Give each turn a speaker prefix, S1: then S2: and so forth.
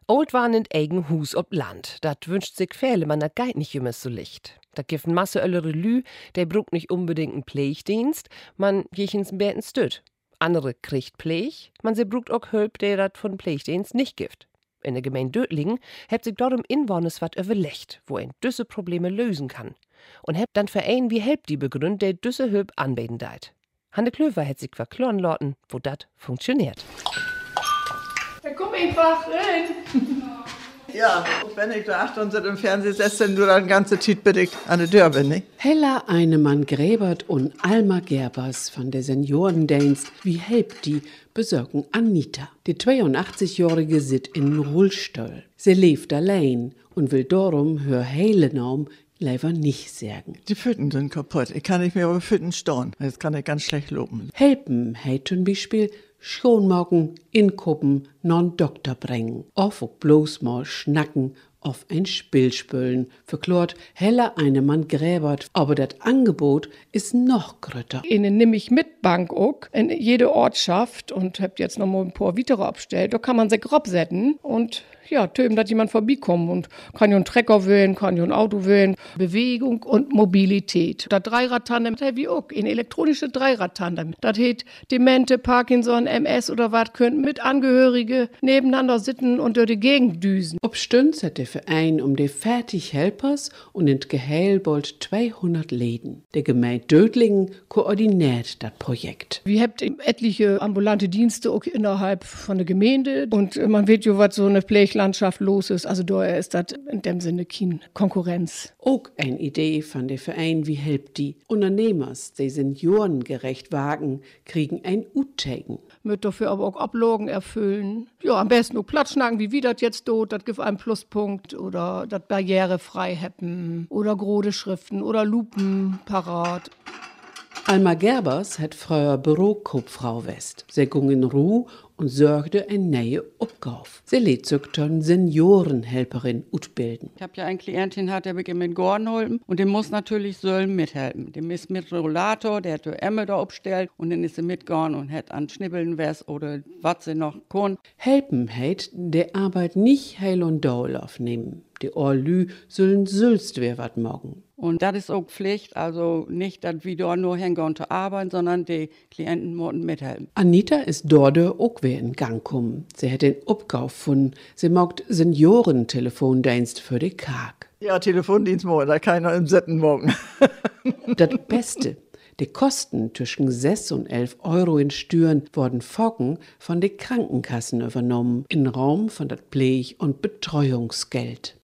S1: Old waren in eigen Hus ob Land. Dat wünscht sich viele, man dat geit nicht immer so licht. Da gibt Masse öllere Lü, der brugt nicht unbedingt einen Pflegedienst, man jechens n Bärten stüt. Andere kriegt Pfleg, man se brugt auch Hülp, der dat von Pflegedienst nicht gibt. In der Gemeinde Dötlingen hebt sich darum Inwoners wat überlegt, wo ein düsse Probleme lösen kann. Und hebt dann Verein wie Help die begründet, der düsse Hülp anbeten deit. Hanne Klöver hätt sich verkloren loten, wo dat funktioniert.
S2: Da komm einfach rein.
S3: Ja, wenn ich da 8 und im Fernsehen sitze, dann du dann ganze Tiet bitte an der Tür bin, nicht?
S4: Hella Einemann Gräbert und Alma Gerbers von der Seniorendienst wie helpt die besorgen Anita. Die 82-Jährige sit in Rollstuhl. Sie lebt allein und will darum hör heile Naum leider nicht sagen.
S3: Die Fütten sind kaputt. Ich kann nicht mehr über Fütten stauen. Das kann ich ganz schlecht loben.
S4: Helpen heit zum Beispiel Schonmachen, inkuppen, non Doktor bringen. Auf auch bloß mal schnacken, auf ein Spiel spülen. Verklort Hella Einemann Gräbert. Aber das Angebot ist noch grötter.
S2: Ihnen nimm ich mit Bank auch in jede Ortschaft und habt jetzt noch mal ein paar weitere abgestellt. Da kann man sich robsetten und ja, töben, dass jemand vorbeikommt und kann ja einen Trecker wählen, kann ja ein Auto wählen. Bewegung und Mobilität. Das Dreiradtandem, das wie auch, ein elektronische Dreiradtandem. Das heißt, Demente, Parkinson, MS oder was, können mit Angehörige nebeneinander sitzen und durch die Gegend düsen.
S4: Ob Stünd hat der Verein um die Fertighelpers und in Geheil bald 200 Läden. Der Gemeinde Dötlingen koordiniert das Projekt.
S2: Wir habt etliche ambulante Dienste auch innerhalb von der Gemeinde und man weiß ja, was so eine Pfleglandschaft los ist. Also da ist das in dem Sinne keine Konkurrenz.
S4: Auch eine Idee von der Verein wie helpt die Unternehmers, die seniorengerecht wagen, kriegen ein Uttegen.
S2: Mit dafür aber auch Ablogen erfüllen. Ja, am besten auch Platz schnacken, wie das jetzt dort, das gibt einen Pluspunkt oder das barrierefrei hätten oder grode Schriften oder Lupen parat.
S4: Alma Gerbers hat früher Bürokauffrau West. Sie ging in Ruhe und sorgte eine neue Aufgabe. Sie lädt sich dann Seniorenhelperin ausbilden.
S5: Ich habe ja einen Klientin, der beginnt mit Gornholm und dem muss natürlich sollen mithelfen. Dem ist mit Rollator, der hat die Emme da aufgestellt und dann ist sie mitgegangen und hat an Schnibbeln was oder was sie noch kann.
S4: Helpen heit der Arbeit nicht heil und doll aufnehmen. Die Orlü sollen sülst wer wat morgen.
S5: Und das ist auch Pflicht, also nicht, dass wir dort nur hingehen zu arbeiten, sondern die Klienten müssen mithelfen.
S4: Anita ist dort auch wer in Gang kommen. Sie hat den Abkauf von, sie macht Seniorentelefondienst für die Karg.
S3: Ja, Telefondienst morgen, da kann ich noch im Sitten morgen.
S4: Das Beste. Die Kosten zwischen 6 und 11 Euro in Stüren wurden Focken von den Krankenkassen übernommen, in Raum von das Pfleg- und Betreuungsgeld.